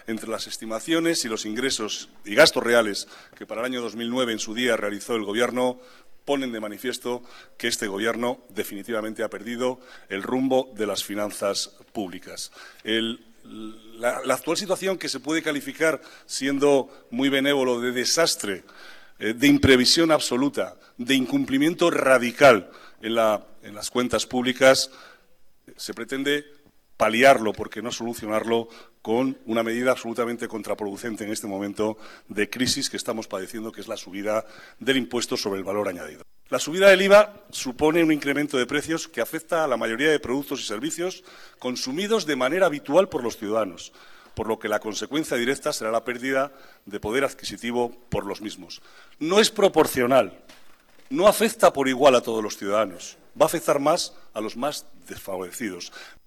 entre las estimaciones y los ingresos y gastos reales que para el año 2009 en su día realizó el Gobierno ponen de manifiesto que este Gobierno definitivamente ha perdido el rumbo de las finanzas públicas. La actual situación, que se puede calificar, siendo muy benévolo, de desastre, de imprevisión absoluta, de incumplimiento radical en las cuentas públicas, se pretende paliarlo, porque no solucionarlo, con una medida absolutamente contraproducente en este momento de crisis que estamos padeciendo, que es la subida del impuesto sobre el valor añadido. La subida del IVA supone un incremento de precios que afecta a la mayoría de productos y servicios consumidos de manera habitual por los ciudadanos, por lo que la consecuencia directa será la pérdida de poder adquisitivo por los mismos. No es proporcional, no afecta por igual a todos los ciudadanos, va a afectar más a los más desfavorecidos.